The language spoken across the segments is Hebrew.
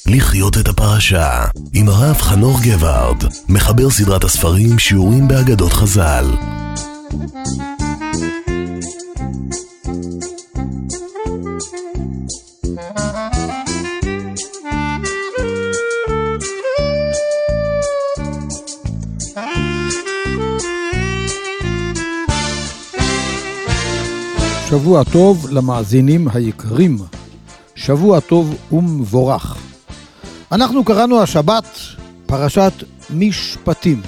לחיות את הפרשה עם הרב חנוך גבארד, מחבר סדרת הספרים שיעורים באגדות חז"ל. שבוע טוב למאזינים היקרים, שבוע טוב ומבורך. אנחנו קראנו השבת פרשת משפטים.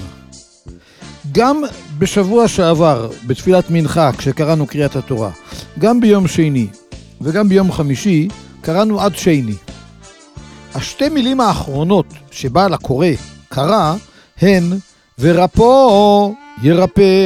גם בשבוע שעבר, בתפילת מנחה, כשקראנו קריאת התורה, גם ביום שני וגם ביום חמישי, קראנו עד שני. השתי מילים האחרונות שבעל הקורא קרא הן ורפו ירפא.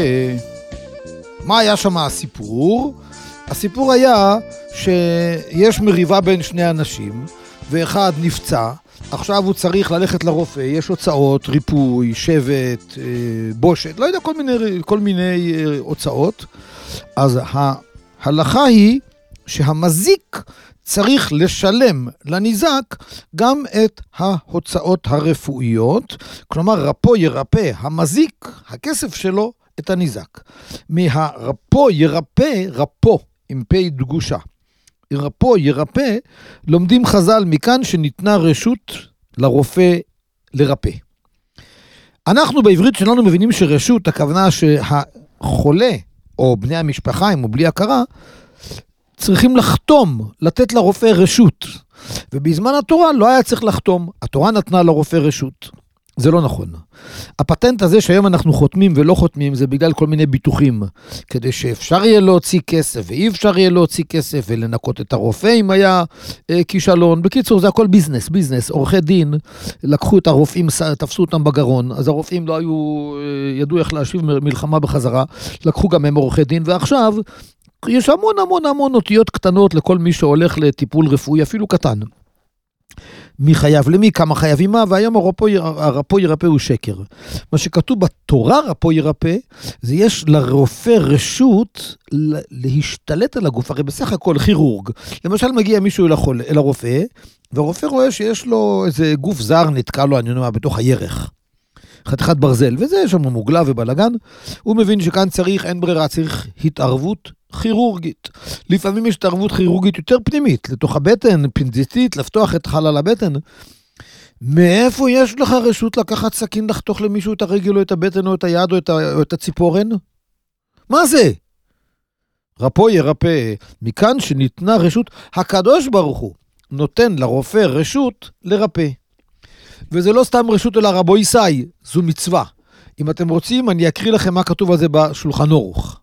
מה היה שם הסיפור? הסיפור היה שיש מריבה בין שני אנשים, ואחד נפצע, עכשיו הוא צריך ללכת לרופא, יש הוצאות, ריפוי, שבט, בושת, לא יודע, כל מיני הוצאות. אז ההלכה היא שהמזיק צריך לשלם לניזק גם את ההוצאות הרפואיות, כלומר רפו ירפא, המזיק, הכסף שלו, את הניזק. מהרפו ירפא, רפו, עם פי דגושה. רפו ירפא, לומדים חז"ל מכאן שניתנה רשות לרופא לרפא. אנחנו בעברית שלנו מבינים שרשות, הכוונה שהחולה, או בני המשפחה, אם הוא בלי הכרה, צריכים לחתום, לתת לרופא רשות. ובזמן התורה לא היה צריך לחתום, התורה נתנה לרופא רשות. זה לא נכון. הפטנט הזה שהיום אנחנו חותמים ולא חותמים, זה בגלל כל מיני ביטוחים, כדי שאפשר יהיה להוציא כסף, ואי אפשר יהיה להוציא כסף, ולנקות את הרופא אם היה כישלון. בקיצור, זה הכל ביזנס. עורכי דין לקחו את הרופאים, תפסו אותם בגרון, אז הרופאים לא ידעו איך להשיב מלחמה בחזרה, לקחו גם הם עורכי דין, ועכשיו יש המון אותיות קטנות לכל מי שהולך לטיפול רפואי, אפילו קטן. מי חייב למי, כמה חייבים מה, והיום הרפו ירפא הוא שקר. מה שכתוב בתורה רפו ירפא, זה יש לרופא רשות להשתלט על הגוף, הרי בסך הכל כירורג. למשל מגיע מישהו אל הרופא, והרופא רואה שיש לו איזה גוף זר נתקע לו, אני אומר, בתוך הירך. חתיכת ברזל, וזה יש שם מוגלה ובלגן, הוא מבין שכאן אין ברירה, צריך התערבות כירורגית. לפעמים יש התערבות כירורגית יותר פנימית, לתוך הבטן, פנדיסטית, לפתוח את חלל הבטן. מאיפה יש לך רשות לקחת סכין לחתוך למישהו את הרגל או את הבטן או את היד או את הציפורן? מה זה? רפו ירפא, מכאן שניתנה רשות, הקדוש ברוך הוא נותן לרופא רשות לרפא. וזה לא סתם רשות אלא רבו ישי, זו מצווה. אם אתם רוצים, אני אקריא לכם מה כתוב על זה בשולחן אורוך.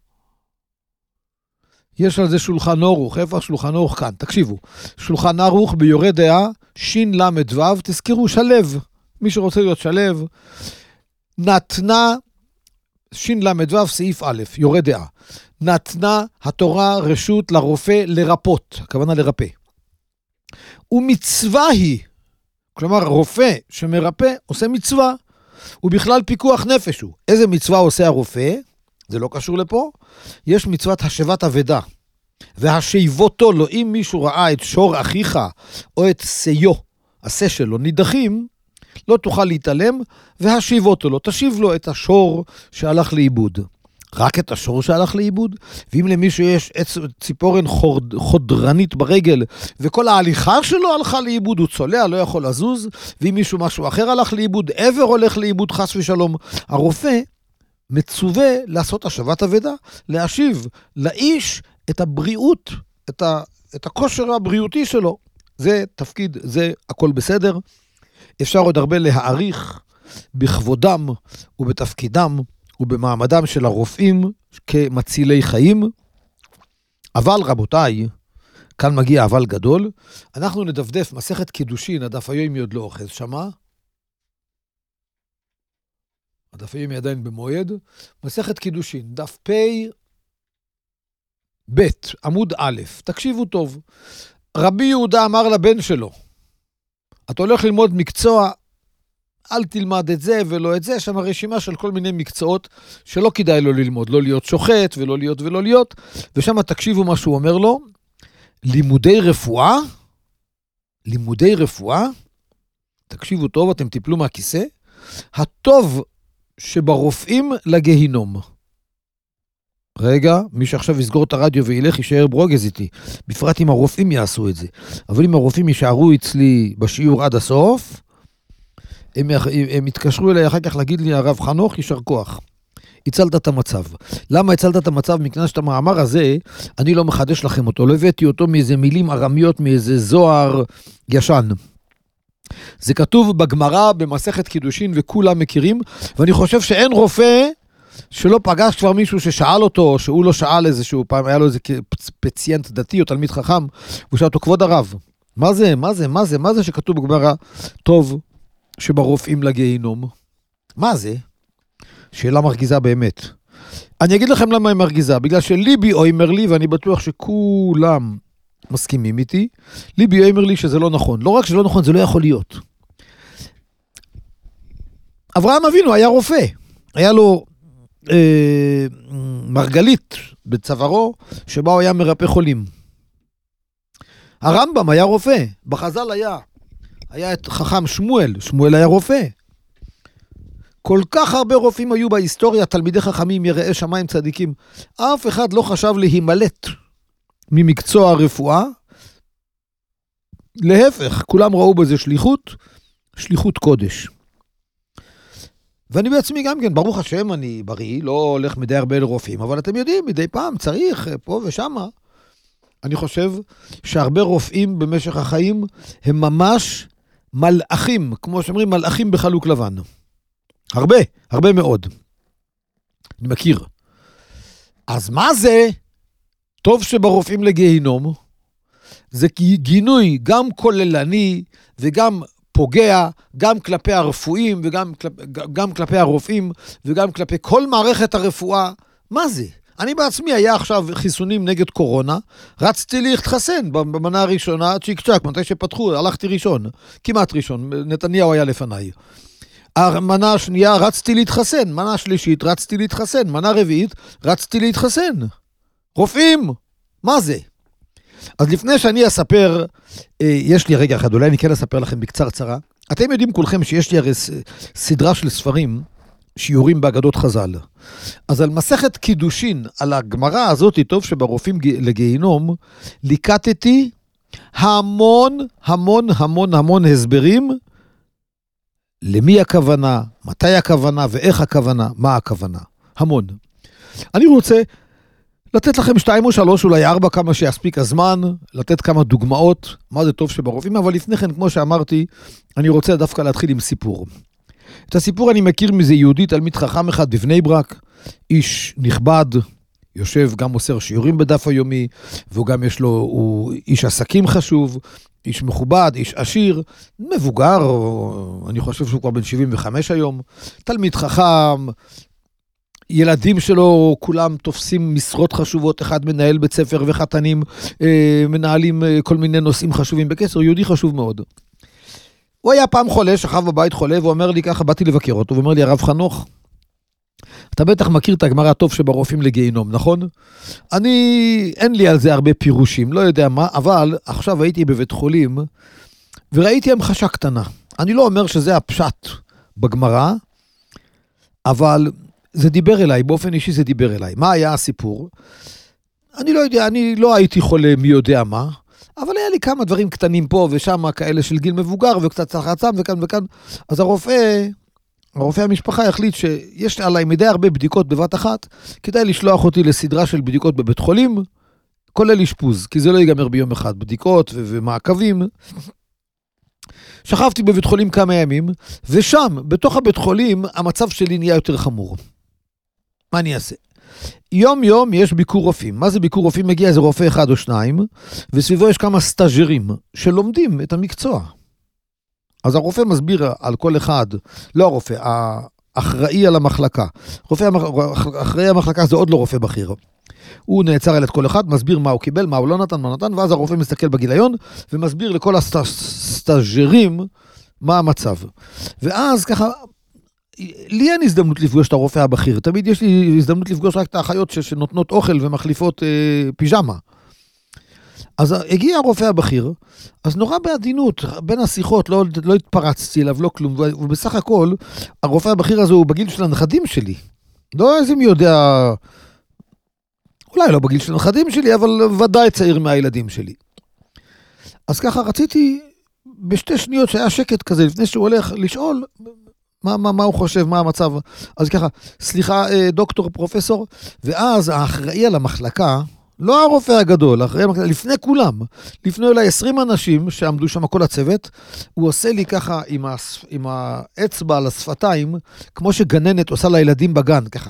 יש על זה שולחן אורוך, איפה השולחן אורוך? כאן, תקשיבו. שולחן אורוך ביורה דעה, שין למד וו, תזכרו, שלב. מי שרוצה להיות שלב, נתנה, שין למד וו, סעיף א', יורה דעה. נתנה התורה רשות לרופא לרפות, הכוונה לרפא. ומצווה היא, כלומר, רופא שמרפא עושה מצווה, הוא בכלל פיקוח נפש הוא. איזה מצווה עושה הרופא? זה לא קשור לפה. יש מצוות השבת אבדה, והשיבותו לו, אם מישהו ראה את שור אחיך, או את סיו, השה שלו, נידחים, לא תוכל להתעלם, והשיבותו לו, תשיב לו את השור שהלך לאיבוד. רק את השור שהלך לאיבוד, ואם למישהו יש ציפורן חודרנית ברגל, וכל ההליכה שלו הלכה לאיבוד, הוא צולע, לא יכול לזוז, ואם מישהו משהו אחר הלך לאיבוד, עבר הולך לאיבוד, חס ושלום, הרופא מצווה לעשות השבת אבדה, להשיב לאיש את הבריאות, את הכושר הבריאותי שלו. זה תפקיד, זה הכל בסדר. אפשר עוד הרבה להעריך בכבודם ובתפקידם, ובמעמדם של הרופאים כמצילי חיים. אבל רבותיי, כאן מגיע אבל גדול, אנחנו נדפדף מסכת קידושין, הדף היום עוד לא אוחז שמה, הדף היום עדיין במועד, מסכת קידושין, דף פי ב' עמוד א', תקשיבו טוב, רבי יהודה אמר לבן שלו, אתה הולך ללמוד מקצוע, אל תלמד את זה ולא את זה, שם הרשימה של כל מיני מקצועות שלא כדאי לו ללמוד, לא להיות שוחט ולא להיות, ושם תקשיבו מה שהוא אומר לו, לימודי רפואה תקשיבו טוב, אתם תיפלו מהכיסא, הטוב שברופאים לגיהינום. רגע, מי שעכשיו יסגור את הרדיו וילך יישאר ברוגז איתי, בפרט אם הרופאים יעשו את זה. אבל אם הרופאים יישארו אצלי בשיעור עד הסוף, הם יתקשרו אליי אחר כך להגיד לי, הרב חנוך, יישר כוח. הצלת את המצב. למה הצלת את המצב? מכיוון שאת המאמר הזה, אני לא מחדש לכם אותו, לא הבאתי אותו מאיזה מילים ארמיות, מאיזה זוהר ישן. זה כתוב בגמרא, במסכת קידושין, וכולם מכירים, ואני חושב שאין רופא שלא פגש כבר מישהו ששאל אותו, שהוא לא שאל איזשהו פעם, היה לו איזה פציינט דתי או תלמיד חכם, והוא שאל אותו, כבוד הרב, מה זה שכתוב בגמרא, טוב שברופאים לגיהינום? מה זה? שאלה מרגיזה באמת. אני אגיד לכם למה היא מרגיזה, בגלל שליבי אומר לי, ואני בטוח שכולם מסכימים איתי, ליבי אומר לי שזה לא נכון. לא רק שלא נכון, זה לא יכול להיות. אברהם אבינו היה רופא. היה לו מרגלית בצווארו, שבה הוא היה מרפא חולים. הרמב"ם היה רופא. בחז"ל היה את חכם שמואל. שמואל היה רופא. כל כך הרבה רופאים היו בהיסטוריה, תלמידי חכמים, יראי שמיים צדיקים. אף אחד לא חשב להימלט ממקצוע הרפואה. להפך, כולם ראו בזה שליחות קודש. ואני בעצמי גם כן, ברוך השם, אני בריא, לא הולך מדי הרבה לרופאים, אבל אתם יודעים, מדי פעם צריך, פה ושמה. אני חושב שהרבה רופאים במשך החיים הם ממש מלאכים, כמו שאומרים, מלאכים בחלוק לבן. הרבה מאוד. אני מכיר. אז מה זה? טוב שברופאים לגיהינום. זה גינוי גם כוללני וגם פוגע, גם כלפי הרפואים וגם כלפי הרופאים וגם כלפי כל מערכת הרפואה. מה זה? אני בעצמי היה עכשיו חיסונים נגד קורונה, רצתי להתחסן במנה הראשונה, צ'יק צ'ק, מתי שפתחו, הלכתי ראשון, כמעט ראשון, נתניהו היה לפניי. המנה השנייה רצתי להתחסן, מנה שלישית רצתי להתחסן, מנה רביעית רצתי להתחסן. רופאים, מה זה? אז לפני שאני אספר, יש לי רגע אחד, אולי אני כן אספר לכם בקצרה. אתם יודעים כולכם שיש לי הרי סדרה של ספרים, שיעורים באגדות חז"ל. אז על מסכת קידושין, על הגמרא הזאת, טוב שברופאים לגיהינום, ליקטתי המון הסברים, למי הכוונה, מתי הכוונה ואיך הכוונה, מה הכוונה. המון. אני רוצה לתת לכם 2 או 3, אולי 4, כמה שיספיק הזמן, לתת כמה דוגמאות, מה זה טוב שברופאים, אבל לפני כן, כמו שאמרתי, אני רוצה דווקא להתחיל עם סיפור. את הסיפור אני מכיר מזה יהודי, תלמיד חכם אחד בבני ברק, איש נכבד, יושב גם מוסר שיעורים בדף היומי, והוא גם הוא איש עסקים חשוב, איש מכובד, איש עשיר, מבוגר, אני חושב שהוא כבר בן 75 היום, תלמיד חכם, ילדים שלו כולם תופסים משרות חשובות, אחד מנהל בית ספר וחתנים, מנהלים כל מיני נושאים חשובים בקשר, יהודי חשוב מאוד. הוא היה פעם חולה, שכב בבית חולה, והוא אומר לי ככה, באתי לבקר אותו, ואומר לי, הרב חנוך, אתה בטח מכיר את הגמרא טוב שברופאים לגיהינום, נכון? אין לי על זה הרבה פירושים, לא יודע מה, אבל עכשיו הייתי בבית חולים, וראיתי המחשה קטנה. אני לא אומר שזה הפשט בגמרא, אבל זה דיבר אליי, באופן אישי זה דיבר אליי. מה היה הסיפור? אני לא יודע, אני לא הייתי חולה מי יודע מה, אבל היה לי כמה דברים קטנים פה ושם, כאלה של גיל מבוגר, וקצת לחצם וכאן וכאן. אז הרופא המשפחה החליט שיש עליי מדי הרבה בדיקות בבת אחת, כדאי לשלוח אותי לסדרה של בדיקות בבית חולים, כולל אשפוז, כי זה לא ייגמר ביום אחד, בדיקות ומעקבים. שכבתי בבית חולים כמה ימים, ושם, בתוך הבית חולים, המצב שלי נהיה יותר חמור. מה אני אעשה? יום יום יש ביקור רופאים. מה זה ביקור רופאים? מגיע איזה רופא 1 או 2, וסביבו יש כמה סטאז'רים שלומדים את המקצוע. אז הרופא מסביר על כל אחד, לא הרופא, האחראי על המחלקה. אחראי המחלקה זה עוד לא רופא בכיר. הוא נעצר על את כל אחד, מסביר מה הוא קיבל, מה הוא לא נתן, מה נתן, ואז הרופא מסתכל בגיליון, ומסביר לכל הסטאז'רים מה המצב. ואז ככה, לי אין הזדמנות לפגוש את הרופא הבכיר, תמיד יש לי הזדמנות לפגוש רק את האחיות שנותנות אוכל ומחליפות פיג'מה. אז הגיע הרופא הבכיר, אז נורא בעדינות, בין השיחות, לא התפרצתי אליו, לא כלום, ובסך הכל, הרופא הבכיר הזה הוא בגיל של הנכדים שלי. לא איזה מי יודע, אולי לא בגיל של הנכדים שלי, אבל ודאי צעיר מהילדים שלי. אז ככה רציתי, בשתי שניות שהיה שקט כזה, לפני שהוא הולך לשאול, מה הוא חושב, מה המצב. אז ככה, סליחה, דוקטור, פרופסור, ואז האחראי על המחלקה, לא הרופא הגדול, לפני כולם, לפני אולי 20 אנשים שעמדו שם כל הצוות, הוא עושה לי ככה עם האצבע על השפתיים, כמו שגננת עושה לילדים בגן, ככה.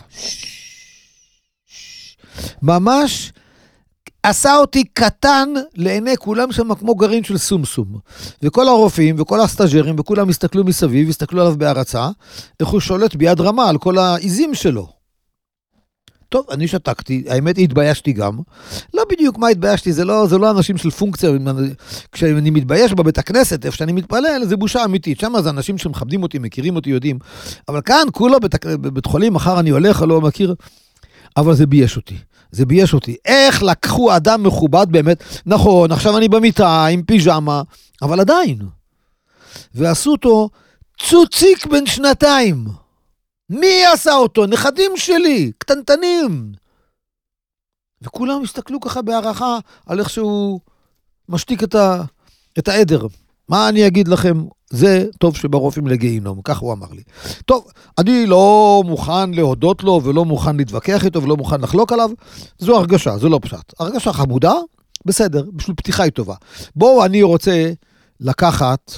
ממש עשה אותי קטן לעיני כולם שם כמו גרעין של סומסום. וכל הרופאים וכל הסטאג'רים וכולם הסתכלו מסביב, הסתכלו עליו בהרצה, איך הוא שולט ביד רמה על כל העיזים שלו. טוב, אני שתקתי, האמת התביישתי גם. לא בדיוק מה התביישתי, זה לא אנשים של פונקציה. כשאני מתבייש בבית הכנסת, איפה שאני מתפלל, זה בושה אמיתית. שם זה אנשים שמכבדים אותי, מכירים אותי, יודעים. אבל כאן, כולו בבית חולים, מחר אני הולך, לא מכיר. אבל זה בייש אותי. זה בייש אותי. איך לקחו אדם מכובד באמת? נכון, עכשיו אני במיטה עם פיג'מה, אבל עדיין. ועשו אותו צוציק בן 2. מי עשה אותו? נכדים שלי, קטנטנים. וכולם הסתכלו ככה בהערכה על איך שהוא משתיק את העדר. מה אני אגיד לכם? זה טוב שברופאים לגיהינום, כך הוא אמר לי. טוב, אני לא מוכן להודות לו ולא מוכן להתווכח איתו ולא מוכן לחלוק עליו. זו הרגשה, זו לא פשט. הרגשה חמודה, בסדר, בשביל פתיחה היא טובה. בואו, אני רוצה לקחת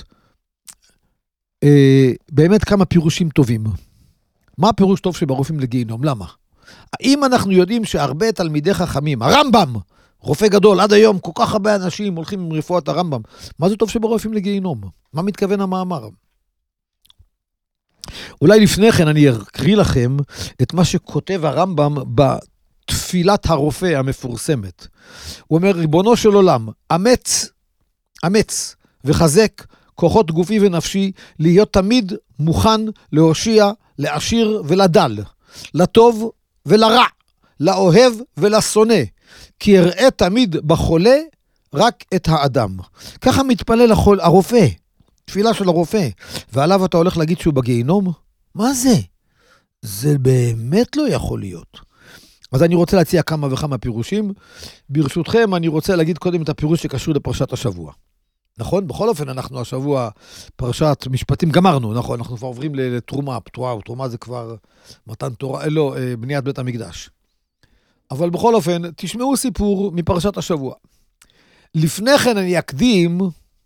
באמת כמה פירושים טובים. מה הפירוש טוב שברופאים לגיהינום? למה? האם אנחנו יודעים שהרבה תלמידי חכמים, הרמב"ם, רופא גדול, עד היום כל כך הרבה אנשים הולכים עם רפואת הרמב"ם, מה זה טוב שברופאים לגיהינום? מה מתכוון המאמר? אולי לפני כן אני אקריא לכם את מה שכותב הרמב"ם בתפילת הרופא המפורסמת. הוא אומר, ריבונו של עולם, אמץ וחזק כוחות גופי ונפשי, להיות תמיד מוכן להושיע, לעשיר ולדל, לטוב ולרע, לאוהב ולשונא, כי יראה תמיד בחולה רק את האדם. ככה מתפלל הרופא, תפילה של הרופא, ועליו אתה הולך להגיד שהוא בגיהינום? מה זה? זה באמת לא יכול להיות. אז אני רוצה להציע כמה וכמה פירושים. ברשותכם אני רוצה להגיד קודם את הפירוש שקשור לפרשת השבוע. נכון? בכל אופן אנחנו השבוע פרשת משפטים גמרנו, נכון? אנחנו כבר עוברים לתרומה, תרומה זה כבר מתן תורה, לא, בניית בית המקדש. אבל בכל אופן, תשמעו סיפור מפרשת השבוע. לפני כן אני אקדים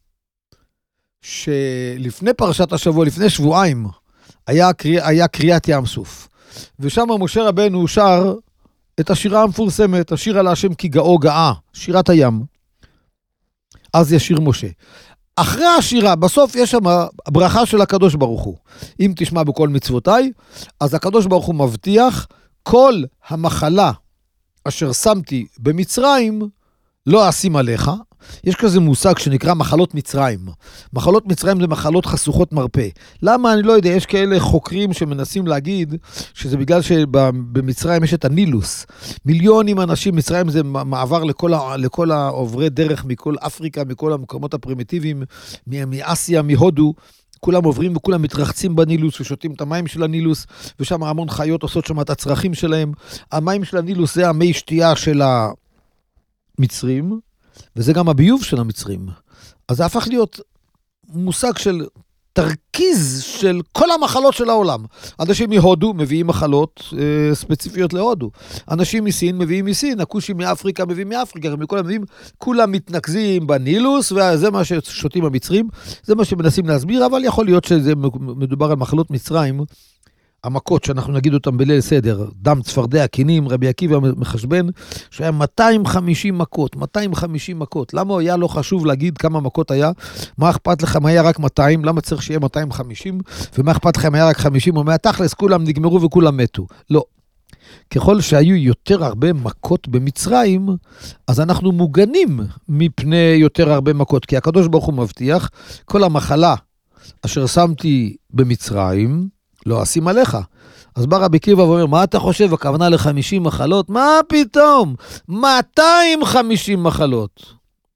שלפני פרשת השבוע, לפני שבועיים, היה קריאת ים סוף. ושם משה רבנו שר את השירה המפורסמת, השיר על השם כי גאו גאה, שירת הים. אז ישיר משה. אחרי השירה, בסוף יש שם הברכה של הקדוש ברוך הוא. אם תשמע בכל מצוותיי, אז הקדוש ברוך הוא מבטיח, כל המחלה אשר שמתי במצרים, לא אשים עליך. יש כזה מושג שנקרא מחלות מצרים. מחלות מצרים זה מחלות חשוכות מרפא. למה? אני לא יודע, יש כאלה חוקרים שמנסים להגיד שזה בגלל שבמצרים יש את הנילוס. מיליונים אנשים, מצרים זה מעבר לכל העוברי דרך מכל אפריקה, מכל המקומות הפרימיטיביים, מאסיה, מהודו. כולם עוברים וכולם מתרחצים בנילוס ושותים את המים של הנילוס, ושם המון חיות עושות שם את הצרכים שלהם. המים של הנילוס זה המי שתייה של המצרים, וזה גם הביוב של המצרים. אז זה הפך להיות מושג של תרכיז של כל המחלות של העולם. אנשים מהודו מביאים מחלות ספציפיות להודו. אנשים מסין מביאים מסין, הכושים מאפריקה מביאים מאפריקה, כולם מתנקזים בנילוס, וזה מה ששותים המצרים, זה מה שמנסים להסביר, אבל יכול להיות שזה מדובר על מחלות מצרים, המכות שאנחנו נגיד אותם בליל סדר, דם, צפרדע, קינים, רבי עקיבא מחשבן, שהיה 250 מכות, 250 מכות. למה היה לא חשוב להגיד כמה מכות היה? מה אכפת לכם היה רק 200? למה צריך שיהיה 250? ומה אכפת לכם היה רק 50? או מהתכלס כולם נגמרו וכולם מתו. לא. ככל שהיו יותר הרבה מכות במצרים, אז אנחנו מוגנים מפני יותר הרבה מכות, כי הקדוש ברוך הוא מבטיח, כל המחלה אשר שמתי במצרים, לא אשים עליך. אז בא רבי עקיבא ואומר, מה אתה חושב? הכוונה ל50 מחלות? מה פתאום? 250 מחלות.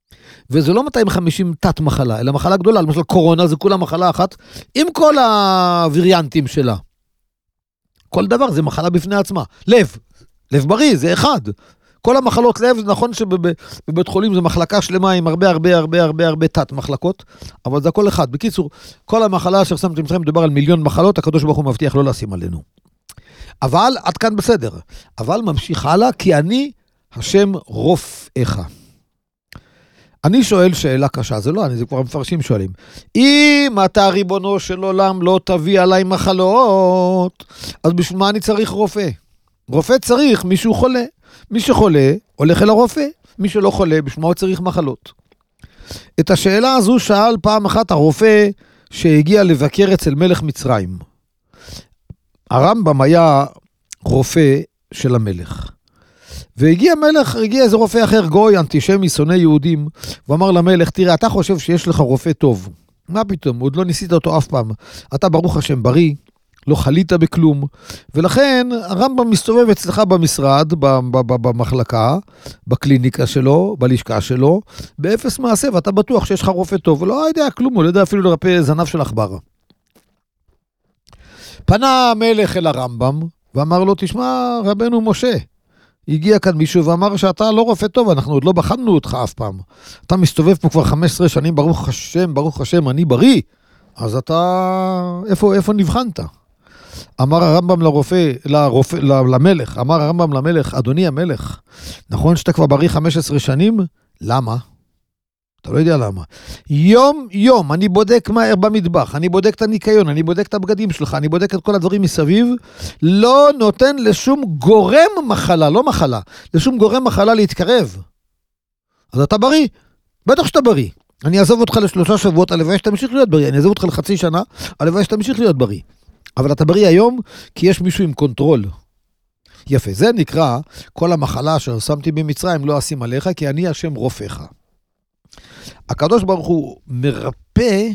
וזה לא 250 תת מחלה, אלא מחלה גדולה, למשל קורונה זה כולה מחלה אחת, עם כל הווריאנטים שלה. כל דבר זה מחלה בפני עצמה. לב בריא זה אחד. כל המחלות לב, נכון שבבית חולים זה מחלקה שלמה עם הרבה תת מחלקות, אבל זה הכל אחד. בקיצור, כל המחלה ששמתם לכם מדבר על מיליון מחלות, הקדוש ברוך הוא מבטיח לא לשים עלינו. אבל עד כאן בסדר. אבל ממשיך הלאה, כי אני השם רופאך. אני שואל שאלה קשה, זה לא אני, זה כבר המפרשים שואלים. אם אתה ריבונו של עולם לא תביא עליי מחלות, אז בשביל מה אני צריך רופא? רופא צריך מישהו חולה. מי שחולה הולך אל הרופא, מי שלא חולה בשביל מה הוא צריך מחלות. את השאלה הזו שאל פעם אחת הרופא שהגיע לבקר אצל מלך מצרים. הרמב"ם היה רופא של המלך. והגיע איזה רופא אחר, גוי, אנטישמי, שונא יהודים, ואמר למלך, תראה, אתה חושב שיש לך רופא טוב. מה פתאום? עוד לא ניסית אותו אף פעם. אתה ברוך השם בריא, לא חלית בכלום, ולכן הרמב"ם מסתובב אצלך במשרד, במחלקה, בקליניקה שלו, בלשכה שלו, באפס מעשה, ואתה בטוח שיש לך רופא טוב, ולא יודע כלום, הוא לא יודע אפילו לרפא זנב של עכבר. פנה המלך אל הרמב"ם, ואמר לו, תשמע, רבנו משה, הגיע כאן מישהו ואמר שאתה לא רופא טוב, אנחנו עוד לא בחנו אותך אף פעם. אתה מסתובב פה כבר 15 שנים, ברוך השם, אני בריא, אז אתה, איפה נבחנת? אמר הרמב"ם למלך, אדוני המלך, נכון שאתה כבר בריא 15 שנים? למה? אתה לא יודע למה. יום, אני בודק מהר במטבח, אני בודק את הניקיון, אני בודק את הבגדים שלך, אני בודק את כל הדברים מסביב, לא נותן לשום גורם מחלה, לא מחלה, לשום גורם מחלה להתקרב. אז אתה בריא, בטח שאתה בריא. אני אעזוב אותך ל3 שבועות, הלוואי שתמשיך להיות בריא, אני אעזוב אותך לחצי שנה, הלוואי שתמשיך להיות בריא. אבל אתה בריא היום, כי יש מישהו עם קונטרול. יפה, זה נקרא, כל המחלה ששמתי במצרים לא אשים עליך, כי אני השם רופאך. הקדוש ברוך הוא מרפא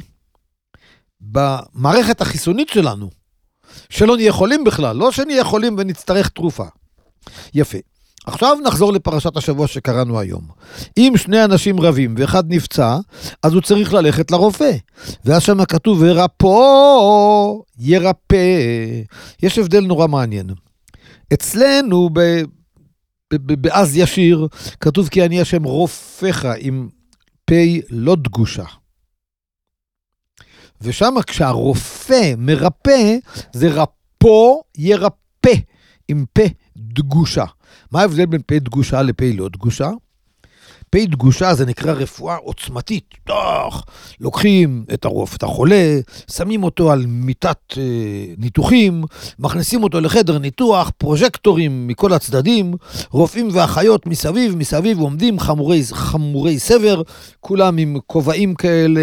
במערכת החיסונית שלנו, שלא נהיה חולים בכלל, לא שנהיה חולים ונצטרך תרופה. יפה. עכשיו נחזור לפרשת השבוע שקראנו היום. אם 2 אנשים רבים ואחד נפצע, אז הוא צריך ללכת לרופא. ואז שם כתוב, ירפא. יש הבדל נורא מעניין. אצלנו, באז ישיר, כתוב כי אני השם רופאך עם פי לא דגושה. ושם כשהרופא מרפא, זה רפו ירפא עם פה דגושה. מה ההבדל בין פה דגושה לפה לא דגושה? פה דגושה זה נקרא רפואה עוצמתית. לוקחים את החולה, שמים אותו על מיטת ניתוחים, מכניסים אותו לחדר ניתוח, פרוז'קטורים מכל הצדדים, רופאים ואחיות מסביב עומדים חמורי סבר, כולם עם כובעים כאלה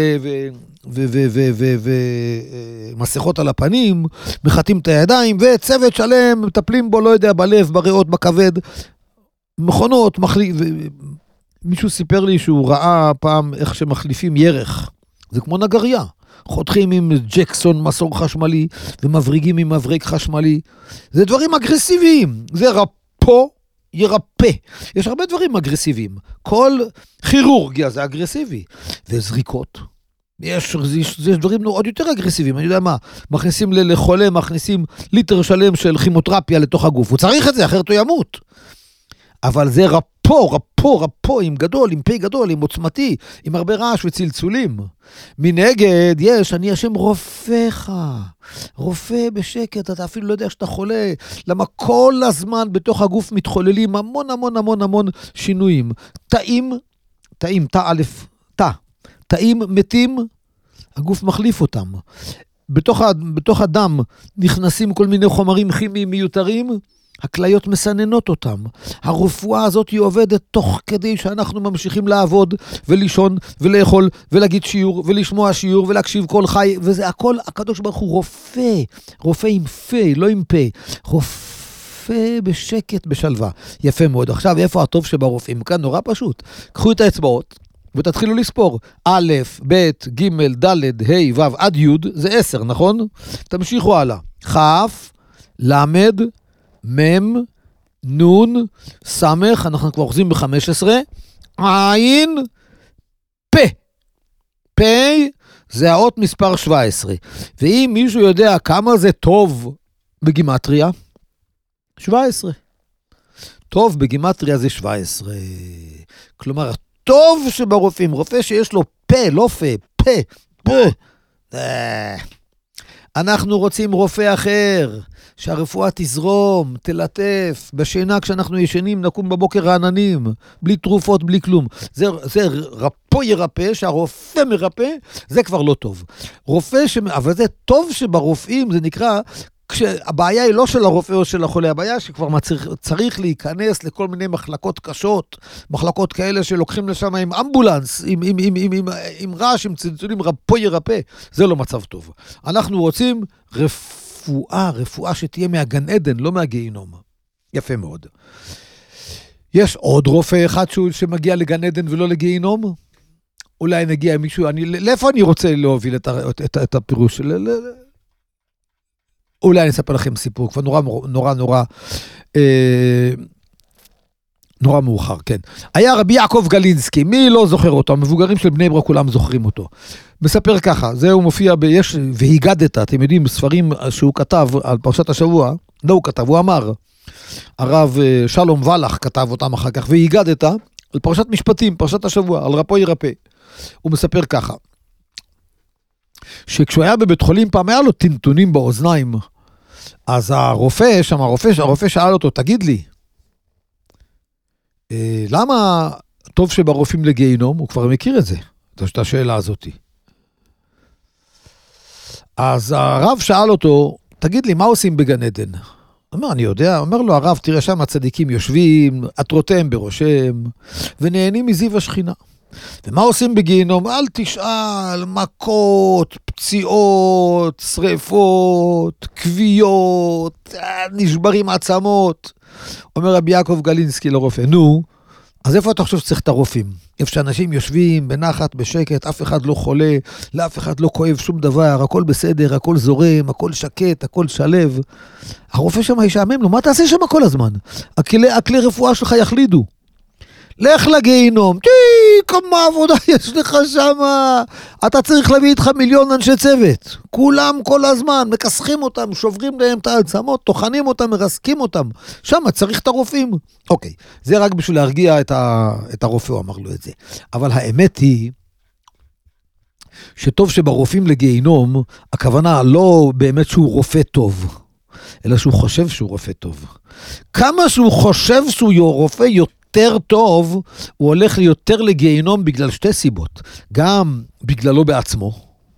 ומסכות על הפנים, מחטים את הידיים, וצוות שלם, מטפלים בו, לא יודע, בלב, בריאות, בכבד, מכונות, מישהו סיפר לי שהוא ראה פעם איך שמחליפים ירח, זה כמו נגריה, חותכים עם ג'קסון מסור חשמלי, ומבריגים עם מבריג חשמלי, זה דברים אגרסיביים, זה רפו ירפא, יש הרבה דברים אגרסיביים, כל כירורגיה זה אגרסיבי, וזריקות, יש דברים עוד יותר אגרסיביים, אני יודע מה, מכניסים לחולה, מכניסים ליטר שלם של כימותרפיה לתוך הגוף, הוא צריך את זה, אחרת הוא ימות, אבל זה רפו, עם גדול, עם פי גדול, עם עוצמתי, עם הרבה רעש וצלצולים. מנגד, אני השם רופאך, רופא בשקט, אתה אפילו לא יודע שאתה חולה, למה כל הזמן בתוך הגוף מתחוללים המון שינויים. תאים מתים, הגוף מחליף אותם. בתוך הדם נכנסים כל מיני חומרים כימיים מיותרים, הכליות מסננות אותם. הרפואה הזאת היא עובדת תוך כדי שאנחנו ממשיכים לעבוד ולישון ולאכול ולהגיד שיעור ולשמוע שיעור ולהקשיב כל חי, וזה הכל, הקדוש ברוך הוא רופא עם פה, לא עם פה, רופא בשקט, בשלווה. יפה מאוד. עכשיו, איפה הטוב שברופאים? כאן נורא פשוט. קחו את האצבעות ותתחילו לספור. א', ב', ג', ד', ה', ו', עד י', זה 10, נכון? תמשיכו הלאה. כ', ל', מם, נון, סמך, אנחנו כבר אוחזים ב-15, עין, פה. פה זה האות מספר 17. ואם מישהו יודע כמה זה טוב בגימטריה, 17. טוב בגימטריה זה 17. כלומר, טוב שברופאים, רופא שיש לו פה, לא פה, פה. אנחנו רוצים רופא אחר, שהרפואה תזרום, תלטף, בשינה כשאנחנו ישנים נקום בבוקר רעננים, בלי תרופות, בלי כלום. זה רפו ירפא, שהרופא מרפא, זה כבר לא טוב. אבל זה טוב שברופאים, זה נקרא, כשהבעיה היא לא של הרופא או של החולה, הבעיה שכבר צריך להיכנס לכל מיני מחלקות קשות, מחלקות כאלה שלוקחים לשם עם אמבולנס, עם רעש, עם צלצולים, רפו ירפא, זה לא מצב טוב. אנחנו רוצים רפואה שתהיה מהגן עדן, לא מהגיהינום. יפה מאוד. יש עוד רופא אחד שמגיע לגן עדן ולא לגיהינום? אולי נגיע מישהו, לאיפה אני רוצה להוביל את הפירוש? אולי אני אספר לכם סיפור, כבר נורא מאוחר, כן. היה רבי יעקב גלינסקי, מי לא זוכר אותו? המבוגרים של בני ברק כולם זוכרים אותו. מספר ככה, זה הוא מופיע והיגדת, אתם יודעים, בספרים שהוא כתב על פרשת השבוע, לא הוא כתב, הוא אמר, הרב שלום ולח כתב אותם אחר כך, והיגדת על פרשת משפטים, פרשת השבוע, על רפו ירפא. הוא מספר ככה, שכשהוא היה בבית חולים פעם היה לו טינטונים באוזניים, אז הרופא שאל אותו, תגיד לי, למה טוב שברופאים לגיהינום? הוא כבר מכיר את זה, את השאלה הזאת. אז הרב שאל אותו, תגיד לי, מה עושים בגן עדן? אומר, אני יודע, אומר לו הרב, תראה שם הצדיקים יושבים, עטרותיהם בראשם, ונהנים מזיו השכינה. ומה עושים בגיהינום? אל תשאל, מכות, פציעות, שריפות, כוויות, נשברים עצמות. אומר רבי יעקב גלינסקי לרופא, נו, אז איפה אתה חושב שצריך את הרופאים? איפה שאנשים יושבים בנחת, בשקט, אף אחד לא חולה, לאף אחד לא כואב שום דבר, הכל בסדר, הכל זורם, הכל שקט, הכל שלב. הרופא שם ישעמם לו, מה תעשה שם כל הזמן? הכלי רפואה שלך יחלידו. לך לגיהינום, כמה עבודה יש לך שם, אתה צריך להביא איתך 1,000,000 אנשי צוות, כולם כל הזמן, מקסחים אותם, שוברים להם את העצמות, טוחנים אותם, מרסקים אותם, שם צריך את הרופאים. אוקיי, זה רק בשביל להרגיע את הרופא, הוא אמר לו את זה. אבל האמת היא, שטוב שברופאים לגיהינום, הכוונה לא באמת שהוא רופא טוב, אלא שהוא חושב שהוא רופא טוב. כמה שהוא חושב שהוא רופא יותר טוב, הוא הולך יותר לגיהינום בגלל שתי סיבות. גם בגללו בעצמו.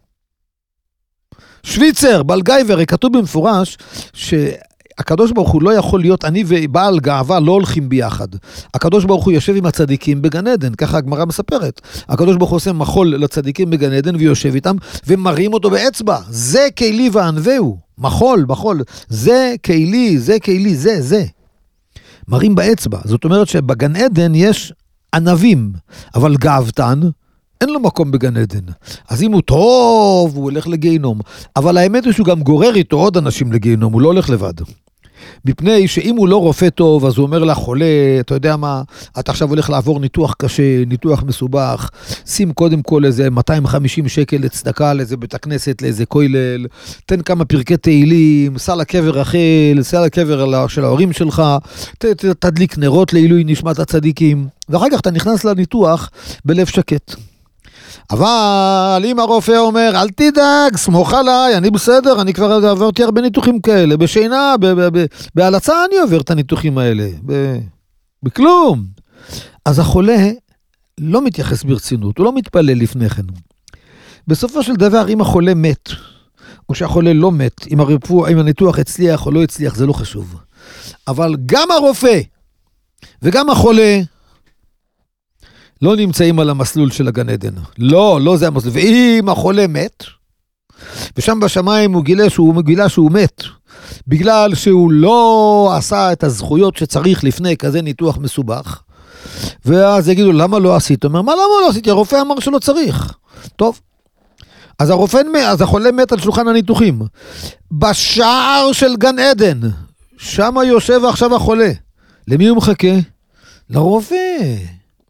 שוויצר, בלגייבר, כתוב במפורש שהקדוש ברוך הוא לא יכול להיות, אני ובעל גאווה לא הולכים ביחד. הקדוש ברוך הוא יושב עם הצדיקים בגן עדן, ככה הגמרא מספרת. הקדוש ברוך הוא עושה מחול לצדיקים בגן עדן ויושב איתם, ומרים אותו באצבע. זה כלי וענווהו. מחול. זה כלי, זה. מרים באצבע. זאת אומרת שבגן עדן יש ענבים, אבל גאוותן, אין לו מקום בגן עדן. אז אם הוא טוב, הוא הולך לגיהינום. אבל האמת היא שהוא גם גורר איתו עוד אנשים לגיהינום, הוא לא הולך לבד. מפני שאם הוא לא רופא טוב, אז הוא אומר לחולה, אתה יודע מה, אתה עכשיו הולך לעבור ניתוח קשה, ניתוח מסובך, שים קודם כל איזה 250 שקל לצדקה, לאיזה בית הכנסת, לאיזה כולל, תן כמה פרקי תהילים, סע לקבר רחל, סע לקבר של ההורים שלך, תדליק נרות לעילוי נשמת הצדיקים, ואחר כך אתה נכנס לניתוח בלב שקט. אבל אם הרופא אומר, אל תדאג, סמוך עליי, אני בסדר, אני כבר עברתי הרבה ניתוחים כאלה, בשינה, בהלצה אני עובר את הניתוחים האלה, בכלום. אז החולה לא מתייחס ברצינות, הוא לא מתפלל לפני כן. בסופו של דבר, אם החולה מת, או שהחולה לא מת, אם הניתוח הצליח או לא הצליח, זה לא חשוב. אבל גם הרופא וגם החולה, לא נמצאים על המסלול של הגן עדן. לא זה המסלול. ואם החולה מת, ושם בשמיים הוא גילה שהוא מת, בגלל שהוא לא עשה את הזכויות שצריך לפני כזה ניתוח מסובך, ואז יגידו, למה לא עשית? הוא אומר, מה למה לא עשיתי? הרופא אמר שלא צריך. טוב. אז החולה מת על שולחן הניתוחים. בשער של גן עדן, שם יושב עכשיו החולה. למי הוא מחכה? לרופא.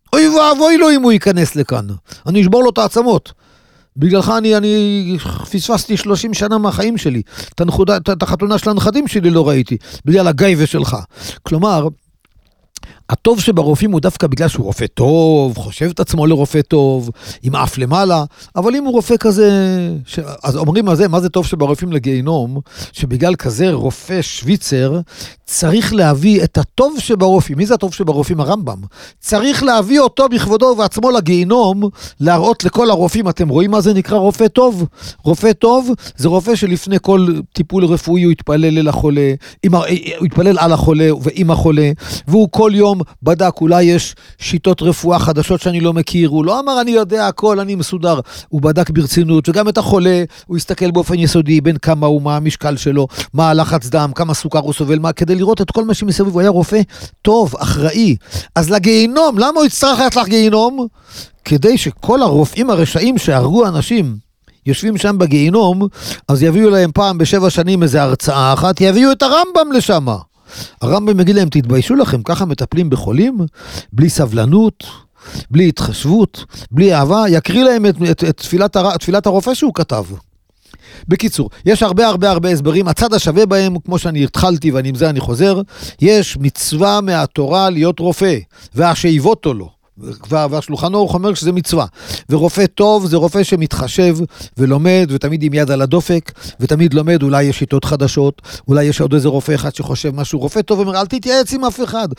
אוי ואבוי לו אם הוא ייכנס לכאן, אני אשבור לו את העצמות. בגללך אני פספסתי 30 שנה מהחיים שלי, את החתונה של הנכדים שלי לא ראיתי, בגלל הגייבה שלך. כלומר, הטוב שברופאים הוא דווקא בגלל שהוא רופא טוב, חושב את עצמו לרופא טוב, עם אף למעלה, אבל אם הוא רופא כזה, אז אומרים מה זה טוב שברופאים לגיהינום, שבגלל כזה רופא שוויצר, צריך להביא את הטוב שברופאים. מי זה הטוב שברופאים? הרמב"ם. צריך להביא אותו בכבודו ועצמו לגיהינום, להראות לכל הרופאים, אתם רואים מה זה נקרא רופא טוב? רופא טוב זה רופא שלפני כל טיפול רפואי הוא יתפלל אל החולה, הוא יתפלל על החולה ועם החולה, והוא כל יום בדק, אולי יש שיטות רפואה חדשות שאני לא מכיר, הוא לא אמר אני יודע הכל, אני מסודר, הוא בדק ברצינות, וגם את החולה, הוא הסתכל באופן יסודי, בין כמה הוא, מה המשקל שלו, מה הלחץ דם, כמה סוכר הוא סובל, מה, כדי לראות את כל מה שמסביב, הוא היה רופא טוב, אחראי. אז לגיהינום, למה הוא יצטרך ללכת לגיהינום? כדי שכל הרופאים הרשעים שהרגו אנשים, יושבים שם בגיהינום, אז יביאו להם פעם ב7 שנים איזו הרצאה אחת, יביאו את הרמב"ם לשם. הרמב"ם יגיד להם, תתביישו לכם, ככה מטפלים בחולים, בלי סבלנות, בלי התחשבות, בלי אהבה, יקריא להם את תפילת הרופא שהוא כתב. בקיצור, יש הרבה הסברים, הצד השווה בהם, כמו שאני התחלתי ועם זה אני חוזר, יש מצווה מהתורה להיות רופא, והשאיבותו לו. והשולחן ערוך אומר שזה מצווה, ורופא טוב זה רופא שמתחשב ולומד ותמיד עם יד על הדופק ותמיד לומד, אולי יש שיטות חדשות, אולי יש עוד איזה רופא אחד שחושב משהו, רופא טוב אומר אל תתייעץ עם אף אחד,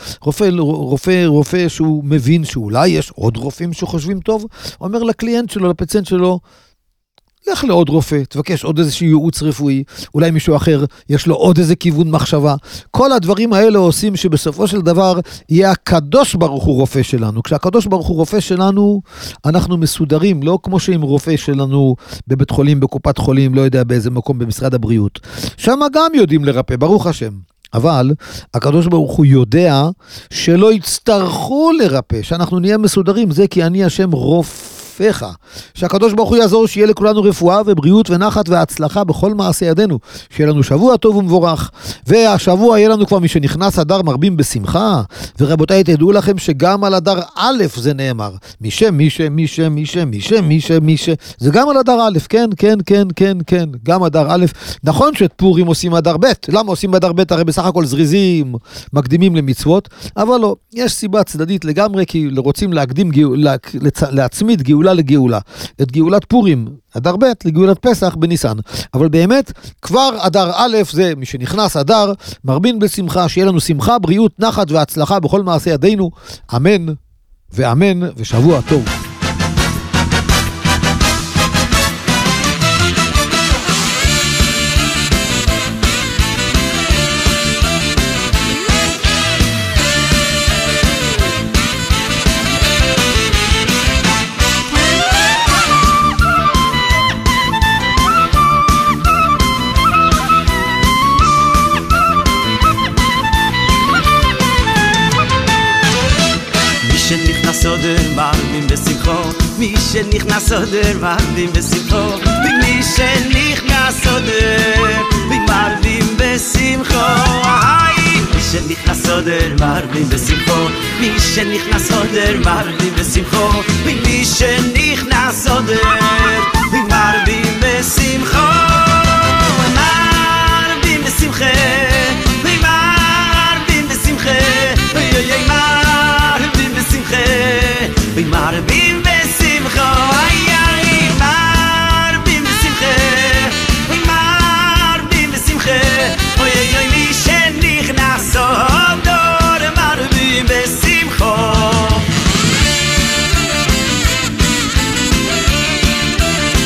רופא שהוא מבין שאולי יש עוד רופאים שחושבים טוב, אומר לקליינט שלו, לפציינט שלו, לך לעוד רופא, תבקש עוד איזשהו ייעוץ רפואי, אולי מישהו אחר יש לו עוד איזה כיוון מחשבה. כל הדברים האלה עושים שבסופו של דבר יהיה הקדוש ברוך הוא רופא שלנו. כשהקדוש ברוך הוא רופא שלנו, אנחנו מסודרים, לא כמו שעם רופא שלנו בבית חולים, בקופת חולים, לא יודע באיזה מקום במשרד הבריאות. שם גם יודעים לרפא, ברוך השם. אבל הקדוש ברוך הוא יודע שלא יצטרכו לרפא, שאנחנו נהיה מסודרים, זה כי אני השם רופאך, שהקדוש ברוך הוא יעזור שיהיה לכולנו רפואה ובריאות ונחת והצלחה בכל מעשה ידינו, שיהיה לנו שבוע טוב ומבורך, והשבוע יהיה לנו כבר מי שנכנס אדר מרבים בשמחה, ורבותיי תדעו לכם שגם על אדר א' זה נאמר, מי זה גם על אדר א', כן, גם אדר א', נכון שאת פורים עושים אדר ב', למה עושים אדר ב'? הרי בסך הכל זריזים, מקדימים למצוות, אבל לא, יש סיבה צדדית לגמרי, כי רוצים להצמיד גאולה לגאולה, את גאולת פורים, אדר ב' לגאולת פסח בניסן, אבל באמת, כבר אדר א' זה מי שנכנס אדר, מרבין בשמחה, שיהיה לנו שמחה, בריאות, נחת והצלחה בכל מעשה ידינו, אמן ואמן ושבוע טוב. מרבים בשמחו, מי שנכנס אדר מרבים בשמחו, מי שנכנס אדר מרבים בשמחו, מי שנכנס אדר מרבים בשמחו, מי שנכנס אדר מרבים בשמחו, מי שנכנס אדר מרבים בשמחו, מרבים בשמחה, מרבים בשמחה, מרבים בשמחה, מרבים בשמחה, מרבים בשמחה, מרבים בשמחה, מי שנכנס אדר מרבים בשמחה.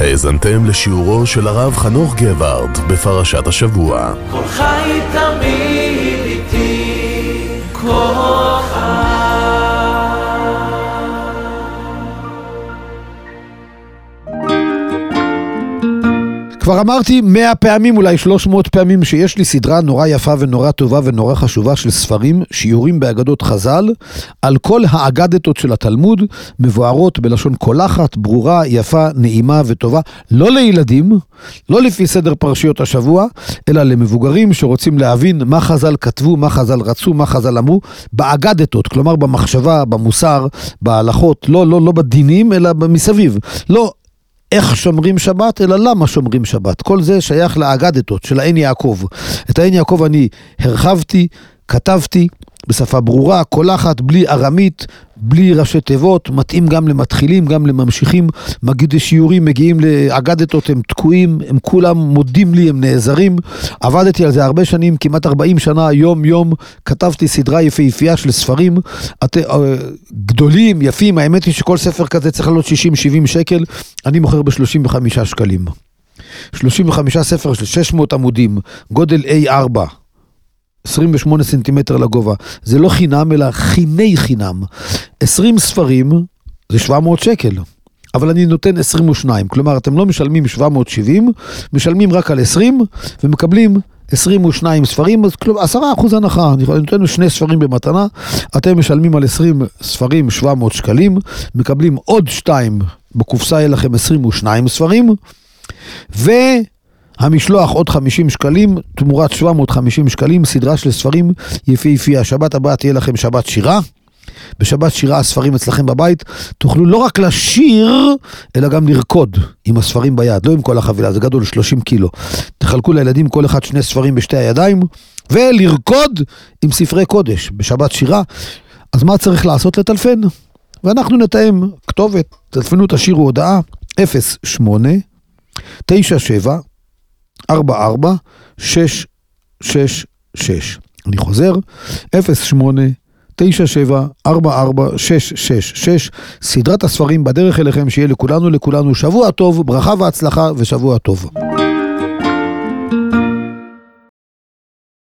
האזנתם לשיעורו של הרב חנוך גבארד בפרשת השבוע. כל חי תמיד איתי, כל חי. כבר אמרתי 100 פעמים, אולי 300 פעמים, שיש לי סדרה נורא יפה ונורא טובה ונורא חשובה של ספרים, שיעורים באגדות חז"ל, על כל האגדתות של התלמוד, מבוארות בלשון קולחת, ברורה, יפה, נעימה וטובה, לא לילדים, לא לפי סדר פרשיות השבוע, אלא למבוגרים שרוצים להבין מה חז"ל כתבו, מה חז"ל רצו, מה חז"ל אמרו, באגדתות, כלומר במחשבה, במוסר, בהלכות, לא בדינים, אלא מסביב. לא איך שומרים שבת, אלא למה שומרים שבת. כל זה שייך לאגדתות של העין יעקב. את העין יעקב אני הרחבתי, כתבתי, בשפה ברורה, קולחת, בלי ארמית, בלי ראשי תיבות, מתאים גם למתחילים, גם לממשיכים. מגידי שיעורים מגיעים לאגדתות, הם תקועים, הם כולם מודים לי, הם נעזרים. עבדתי על זה הרבה שנים, כמעט 40 שנה, יום יום, כתבתי סדרה יפהפייה של ספרים, גדולים, יפים. האמת היא שכל ספר כזה צריך לעלות 60-70 שקל, אני מוכר ב-35 שקלים. 35 ספר של 600 עמודים, גודל A4. 28 סנטימטר לגובה. זה לא חינם, אלא חיני חינם. 20 ספרים זה 700 שקל. אבל אני נותן 22. כלומר, אתם לא משלמים 770, משלמים רק על 20, ומקבלים 22 ספרים, אז 10% הנחה. אני נותן 2 ספרים במתנה, אתם משלמים על 20 ספרים 700 שקלים, מקבלים עוד 2, בקופסה יהיה לכם 22 ספרים, המשלוח עוד 50 שקלים, תמורת 750 שקלים, סדרה של ספרים יפהפייה. השבת הבאה תהיה לכם שבת שירה. בשבת שירה הספרים אצלכם בבית, תוכלו לא רק לשיר, אלא גם לרקוד עם הספרים ביד, לא עם כל החבילה, זה גדול 30 קילו. תחלקו לילדים כל אחד 2 ספרים בשתי הידיים, ולרקוד עם ספרי קודש בשבת שירה. אז מה צריך לעשות? לטלפן. ואנחנו נתאם כתובת, טלפנו, תשאירו הודעה, 08-97-44-666. אני חוזר, 08-97-44-666. סדרת הספרים בדרך אליכם, שיהיה לכולנו שבוע טוב, ברכה והצלחה ושבוע טוב.